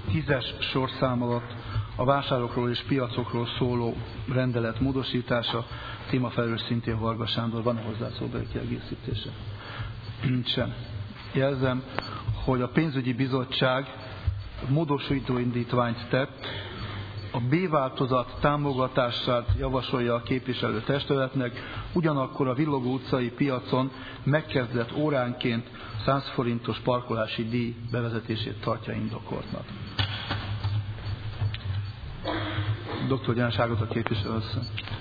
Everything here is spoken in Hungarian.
10-es sorszám alatt a vásárokról és piacokról szóló rendelet módosítása, témafelelős szintén Varga Sándor. Van-e hozzászólóbeli kiegészítése? Nincsen. Jelzem, hogy a pénzügyi bizottság módosító indítványt tett, a B változat támogatását javasolja a képviselőtestületnek, ugyanakkor a Villogó utcai piacon megkezdett óránként 100 forintos parkolási díj bevezetését tartja indokoltnak. Dr. Gyánás Ágota képviselő asszony.